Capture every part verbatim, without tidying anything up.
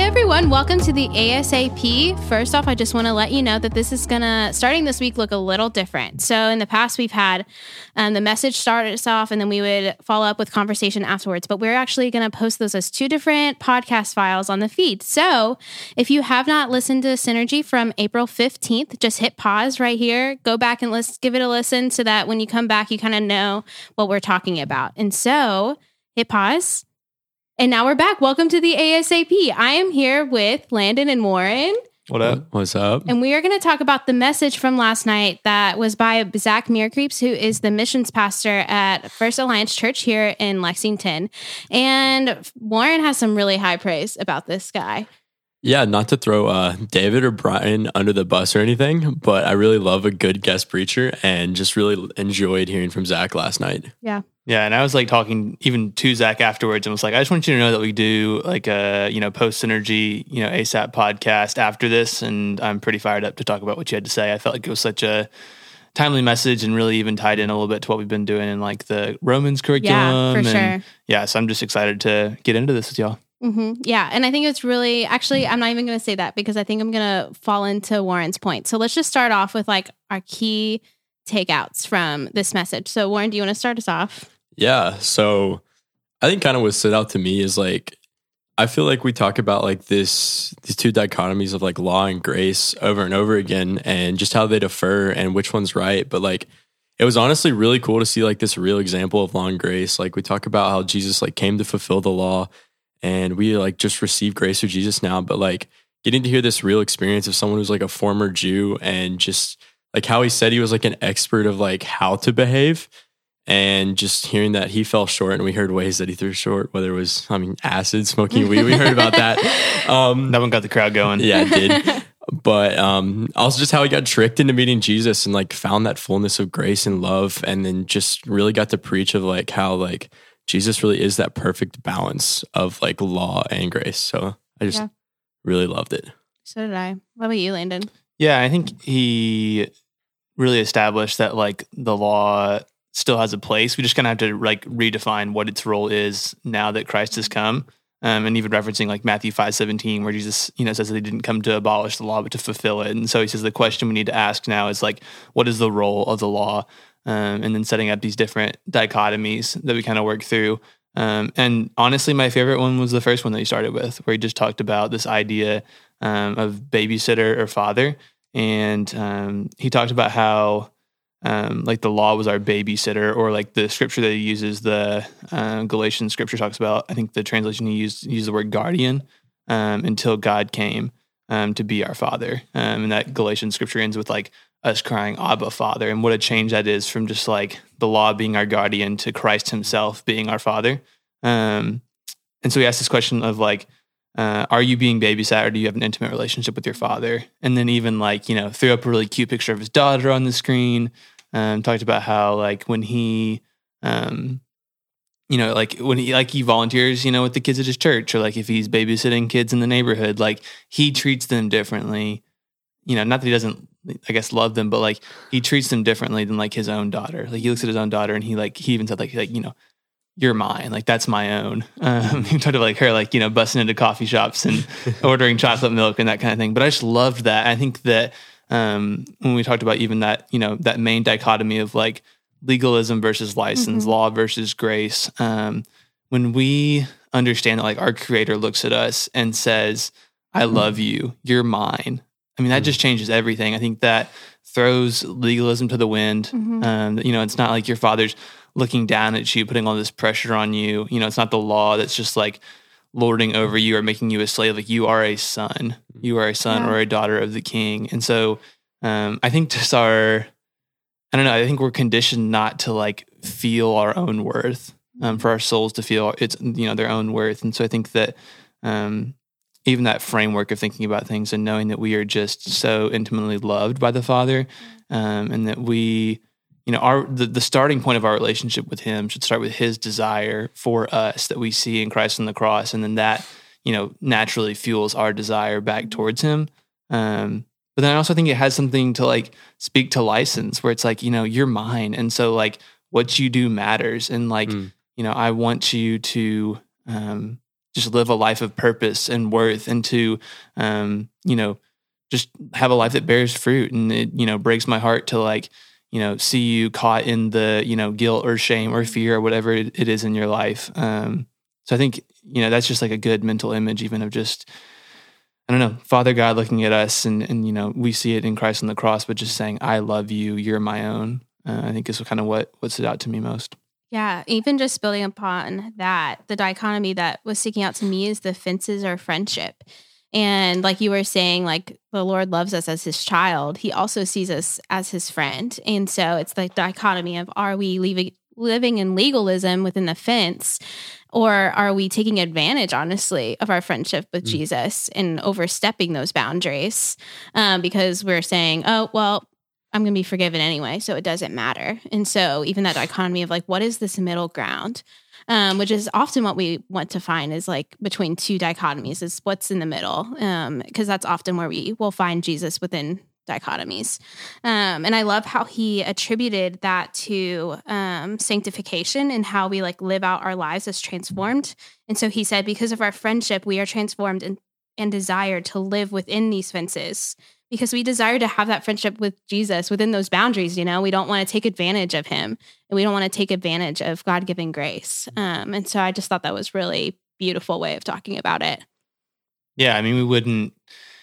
everyone, welcome to the A S A P. First off, I just want to let you know that this is going to, starting this week, look a little different. So in the past, we've had um, the message start us off, and then we would follow up with conversation afterwards. But we're actually going to post those as two different podcast files on the feed. So if you have not listened to Synergy from April fifteenth, just hit pause right here. Go back and listen, give it a listen so that when you come back, you kind of know what we're talking about. And so hit pause. And now we're back. Welcome to the A S A P. I am here with Landon and Warren. What up? What's up? And we are going to talk about the message from last night that was by Zach Mearcreeps, who is the missions pastor at First Alliance Church here in Lexington. And Warren has some really high praise about this guy. Yeah, not to throw uh, David or Brian under the bus or anything, but I really love a good guest preacher and just really enjoyed hearing from Zach last night. Yeah. Yeah, and I was like talking even to Zach afterwards and was like, I just want you to know that we do like a, you know, post Synergy, you know, ASAP podcast after this. And I'm pretty fired up to talk about what you had to say. I felt like it was such a timely message and really even tied in a little bit to what we've been doing in like the Romans curriculum. Yeah, for and, sure. Yeah, so I'm just excited to get into this with y'all. Mm-hmm. Yeah. And I think it's really, actually, I'm not even going to say that because I think I'm going to fall into Warren's point. So let's just start off with like our key takeouts from this message. So Warren, do you want to start us off? Yeah. So I think kind of what stood out to me is like, I feel like we talk about like this, these two dichotomies of like law and grace over and over again and just how they differ and which one's right. But like, it was honestly really cool to see like this real example of law and grace. Like we talk about how Jesus like came to fulfill the law and we like just receive grace through Jesus now. But like getting to hear this real experience of someone who's like a former Jew and just like how he said he was like an expert of like how to behave. And just hearing that he fell short and we heard ways that he threw short, whether it was, I mean, acid, smoking weed, we heard about that. Um, that one got the crowd going. Yeah, it did. But um, also just how he got tricked into meeting Jesus and like found that fullness of grace and love. And then just really got to preach of like how like Jesus really is that perfect balance of like law and grace. So I just yeah. really loved it. So did I. What about you, Landon? Yeah, I think he really established that like the law still has a place. We just kind of have to like redefine what its role is now that Christ has come. Um, and even referencing like Matthew five seventeen, where Jesus, you know, says that he didn't come to abolish the law, but to fulfill it. And so he says the question we need to ask now is like, what is the role of the law? Um, and then setting up these different dichotomies that we kind of work through. Um, and honestly, my favorite one was the first one that he started with, where he just talked about this idea um, of babysitter or father. And um, he talked about how Um, like the law was our babysitter, or like the scripture that he uses, the uh, Galatians scripture talks about, I think the translation he used, used the word guardian, um, until God came um, to be our father. Um, and that Galatians scripture ends with like us crying, Abba, Father. And what a change that is from just like the law being our guardian to Christ himself being our father. Um, and so he asked this question of like, uh, are you being babysat, or do you have an intimate relationship with your father? And then even like, you know, threw up a really cute picture of his daughter on the screen. Um, talked about how like when he, um, you know, like when he, like he volunteers, you know, with the kids at his church, or like if he's babysitting kids in the neighborhood, like he treats them differently, you know, not that he doesn't, I guess, love them, but like he treats them differently than like his own daughter. Like he looks at his own daughter and he like, he even said like, like, you know, you're mine, like that's my own. Um, he talked about like her, like, you know, busting into coffee shops and ordering chocolate milk and that kind of thing. But I just loved that. I think that, Um, when we talked about even that, you know, that main dichotomy of like legalism versus license, mm-hmm. law versus grace. Um, when we understand that like our Creator looks at us and says, I love you, you're mine. I mean, that mm-hmm. just changes everything. I think that throws legalism to the wind. Mm-hmm. Um, you know, it's not like your father's looking down at you, putting all this pressure on you. You know, it's not the law that's just like lording over you or making you a slave. Like you are a son, you are a son yeah. or a daughter of the King. And so um, I think just our, I don't know, I think we're conditioned not to like feel our own worth, um, for our souls to feel it's, you know, their own worth. And so I think that um, even that framework of thinking about things and knowing that we are just so intimately loved by the Father, um, and that we, you know, our the, the starting point of our relationship with him should start with his desire for us that we see in Christ on the cross. And then that, you know, naturally fuels our desire back towards him. Um, but then I also think it has something to like speak to license, where it's like, you know, you're mine. And so like what you do matters. And like, mm. you know, I want you to, um, just live a life of purpose and worth, and to, um, you know, just have a life that bears fruit. And it, you know, breaks my heart to like, you know, see you caught in the, you know, guilt or shame or fear or whatever it, it is in your life. Um, so I think, you know, that's just like a good mental image, even of just, I don't know, Father God looking at us, and, and, you know, we see it in Christ on the cross, but just saying, I love you, you're my own, uh, I think is kind of what, what stood out to me most. Yeah, even just building upon that, the dichotomy that was sticking out to me is the fences or friendship. And like you were saying, like the Lord loves us as his child. He also sees us as his friend. And so it's the dichotomy of, are we leaving, living in legalism within the fence, or are we taking advantage, honestly, of our friendship with mm. Jesus and overstepping those boundaries? Um, because we're saying, oh, well, I'm going to be forgiven anyway, so it doesn't matter. And so even that dichotomy of like, what is this middle ground? Um, which is often what we want to find is like between two dichotomies is what's in the middle. Um, because that's often where we will find Jesus within dichotomies. Um, and I love how he attributed that to um, sanctification and how we like live out our lives as transformed. And so he said, because of our friendship, we are transformed and, and desire to live within these fences, because we desire to have that friendship with Jesus within those boundaries. You know, we don't want to take advantage of him, and we don't want to take advantage of God-given grace. Um, and so I just thought that was really beautiful way of talking about it. Yeah. I mean, we wouldn't,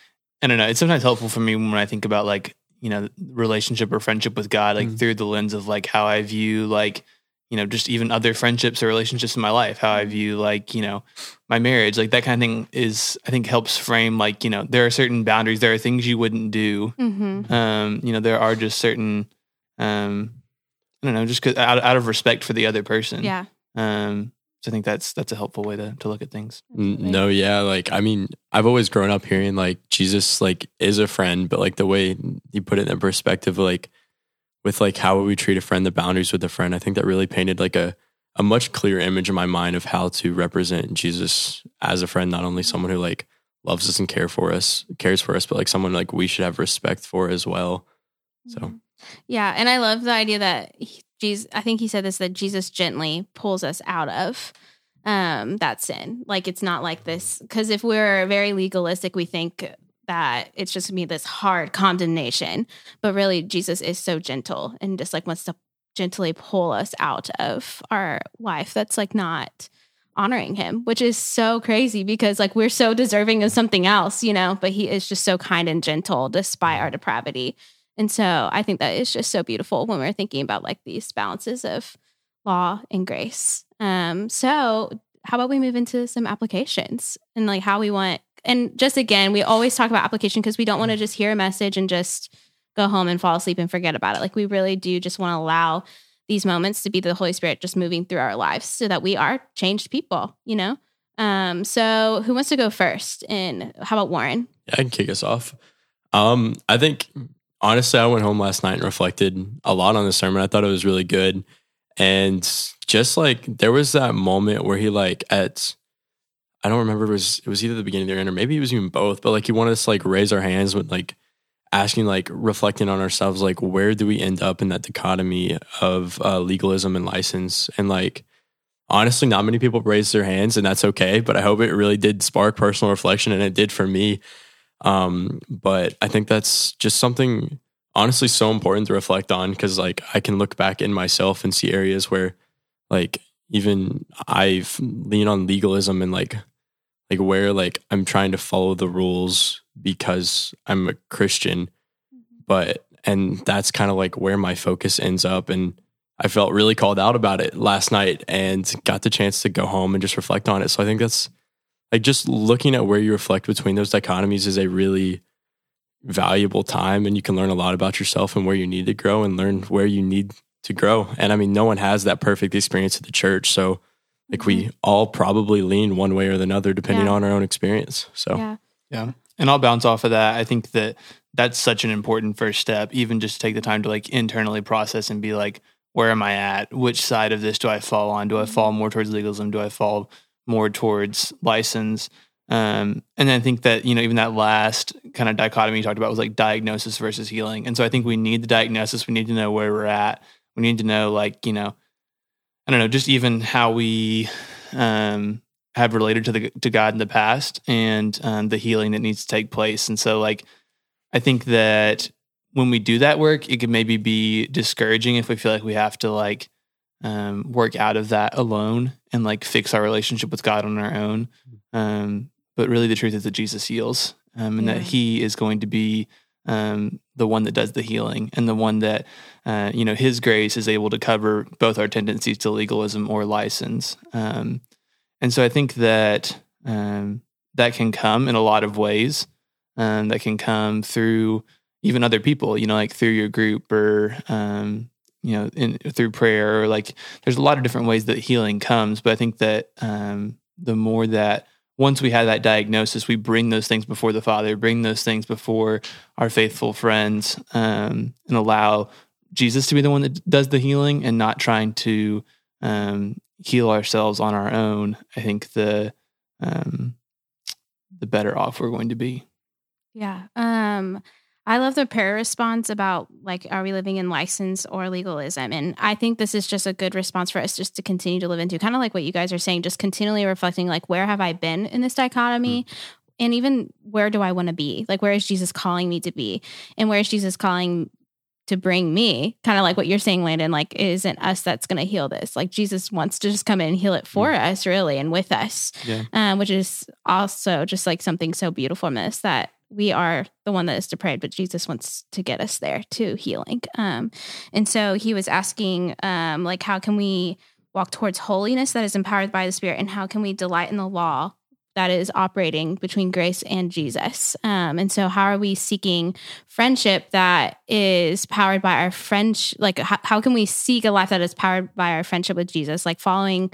I don't know. It's sometimes helpful for me when I think about like, you know, relationship or friendship with God, like mm. through the lens of like how I view like, you know, just even other friendships or relationships in my life, how I view like, you know, my marriage, like that kind of thing is, I think helps frame like, you know, there are certain boundaries, there are things you wouldn't do. Mm-hmm. Um, you know, there are just certain, um, I don't know, just 'cause out, out of respect for the other person. Yeah. Um, so I think that's, that's a helpful way to, to look at things. No, yeah. Like, I mean, I've always grown up hearing like Jesus like is a friend, but like the way you put it in perspective, like, with like how we treat a friend, the boundaries with a friend, I think that really painted like a, a much clearer image in my mind of how to represent Jesus as a friend, not only someone who like loves us and care for us, cares for us, but like someone like we should have respect for as well. So, yeah. And I love the idea that he, Jesus, I think he said this, that Jesus gently pulls us out of um, that sin. Like, it's not like this, because if we're very legalistic, we think that it's just gonna be this hard condemnation, but really Jesus is so gentle and just like wants to gently pull us out of our life that's like not honoring him, which is so crazy because like we're so deserving of something else, you know, but he is just so kind and gentle despite our depravity. And so I think that is just so beautiful when we're thinking about like these balances of law and grace. Um, so how about we move into some applications and like how we want. And just again, we always talk about application because we don't want to just hear a message and just go home and fall asleep and forget about it. Like we really do just want to allow these moments to be the Holy Spirit just moving through our lives so that we are changed people, you know? Um, so who wants to go first? And how about Warren? Yeah, I can kick us off. Um, I think, honestly, I went home last night and reflected a lot on the sermon. I thought it was really good. And just like, there was that moment where he like at... I don't remember if it was, it was either the beginning or the end, or maybe it was even both, but like he wanted us to like raise our hands with like asking, like reflecting on ourselves, like where do we end up in that dichotomy of uh, legalism and license? And like, honestly, not many people raise their hands and that's okay, but I hope it really did spark personal reflection, and it did for me. Um, but I think that's just something honestly so important to reflect on, because like I can look back in myself and see areas where like even I've leaned on legalism and like like where like I'm trying to follow the rules because I'm a Christian, but and that's kind of like where my focus ends up. And I felt really called out about it last night and got the chance to go home and just reflect on it. So I think that's like just looking at where you reflect between those dichotomies is a really valuable time, and you can learn a lot about yourself and where you need to grow and learn where you need to grow. And I mean, no one has that perfect experience at the church. So like mm-hmm. we all probably lean one way or another depending yeah. on our own experience. So yeah. yeah. And I'll bounce off of that. I think that that's such an important first step, even just to take the time to like internally process and be like, where am I at? Which side of this do I fall on? Do I fall more towards legalism? Do I fall more towards license? Um, and then I think that, you know, even that last kind of dichotomy you talked about was like diagnosis versus healing. And so I think we need the diagnosis. We need to know where we're at. We need to know, like, you know, I don't know, just even how we, um, have related to the to God in the past, and um, the healing that needs to take place. And so, like, I think that when we do that work, it can maybe be discouraging if we feel like we have to like um, work out of that alone and like fix our relationship with God on our own. Um, but really, the truth is that Jesus heals, um, and yeah. that He is going to be um, the one that does the healing, and the one that uh, you know His grace is able to cover both our tendencies to legalism or license. Um, and so, I think that um, that can come in a lot of ways. Um, that can come through even other people, you know, like through your group or, um, you know, in, through prayer, or like there's a lot of different ways that healing comes. But I think that um, the more that once we have that diagnosis, we bring those things before the Father, bring those things before our faithful friends, um, and allow Jesus to be the one that does the healing, and not trying to um, heal ourselves on our own. I think the um, the better off we're going to be. Yeah. Um, I love the prayer response about like, are we living in license or legalism? And I think this is just a good response for us just to continue to live into, kind of like what you guys are saying, just continually reflecting, like, where have I been in this dichotomy? Mm. And even where do I want to be? Like, where is Jesus calling me to be? And where is Jesus calling to bring me? Kind of like what you're saying, Landon, like, it isn't us that's going to heal this. Like, Jesus wants to just come in and heal it for mm. us, really, and with us, yeah. um, which is also just like something so beautiful in this, that we are the one that is depraved, but Jesus wants to get us there to healing. Um, and so he was asking, um, like, how can we walk towards holiness that is empowered by the Spirit? And how can we delight in the law that is operating between grace and Jesus? Um, and so how are we seeking friendship that is powered by our friendship? Like, how, how can we seek a life that is powered by our friendship with Jesus? Like following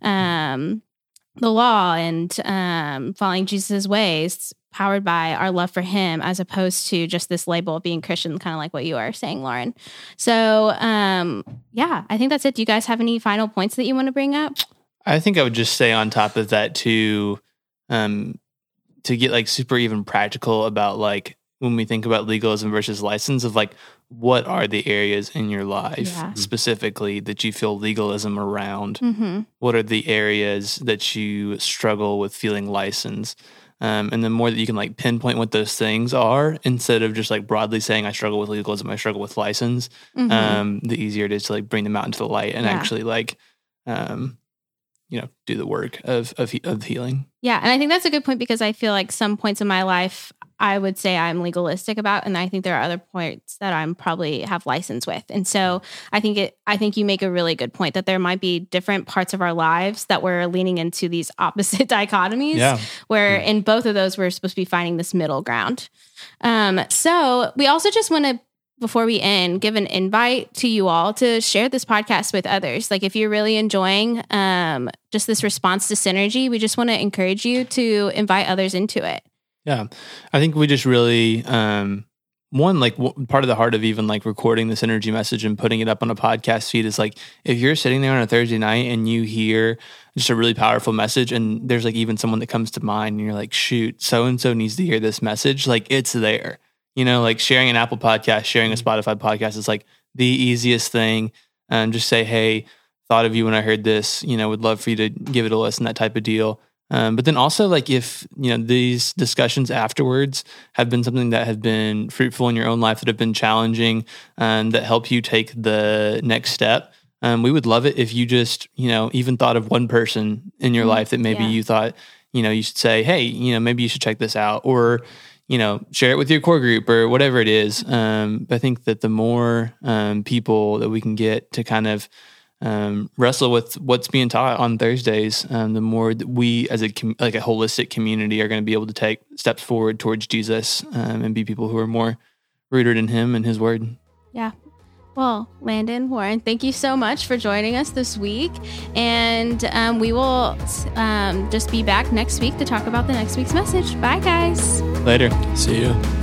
um, the law and um, following Jesus' ways, powered by our love for Him, as opposed to just this label of being Christian, kind of like what you are saying, Lauren. So, um, yeah, I think that's it. Do you guys have any final points that you want to bring up? I think I would just say on top of that too, um, to get like super even practical about like when we think about legalism versus license, of like, what are the areas in your life yeah. specifically that you feel legalism around? Mm-hmm. What are the areas that you struggle with feeling license? Um, and the more that you can like pinpoint what those things are, instead of just like broadly saying, I struggle with legalism, I struggle with license, mm-hmm. um, the easier it is to like bring them out into the light and yeah. actually like, um, you know, do the work of, of, of healing. Yeah. And I think that's a good point, because I feel like some points in my life, I would say I'm legalistic about, and I think there are other points that I'm probably have license with. And so I think it, I think you make a really good point that there might be different parts of our lives that we're leaning into these opposite dichotomies, yeah. where mm-hmm. in both of those, we're supposed to be finding this middle ground. Um, so we also just want to, before we end, give an invite to you all to share this podcast with others. Like, if you're really enjoying um, just this response to Synergy, we just want to encourage you to invite others into it. Yeah, I think we just really, um, one, like w- part of the heart of even like recording this Synergy message and putting it up on a podcast feed is like, if you're sitting there on a Thursday night and you hear just a really powerful message, and there's like even someone that comes to mind and you're like, shoot, so-and-so needs to hear this message, like it's there. You know, like sharing an Apple podcast, sharing a Spotify podcast is like the easiest thing. Um, just say, hey, thought of you when I heard this, you know, would love for you to give it a listen, that type of deal. Um, but then also, like, if, you know, these discussions afterwards have been something that have been fruitful in your own life, that have been challenging, and that help you take the next step, um, we would love it if you just, you know, even thought of one person in your mm-hmm. life that maybe yeah. you thought, you know, you should say, hey, you know, maybe you should check this out, or, you know, share it with your core group or whatever it is. Um, but I think that the more um, people that we can get to kind of Um, wrestle with what's being taught on Thursdays, um, the more that we as a com- like a holistic community are going to be able to take steps forward towards Jesus, um, and be people who are more rooted in Him and His Word. Yeah. Well, Landon, Warren, thank you so much for joining us this week. And um, we will um, just be back next week to talk about the next week's message. Bye, guys. Later. See you.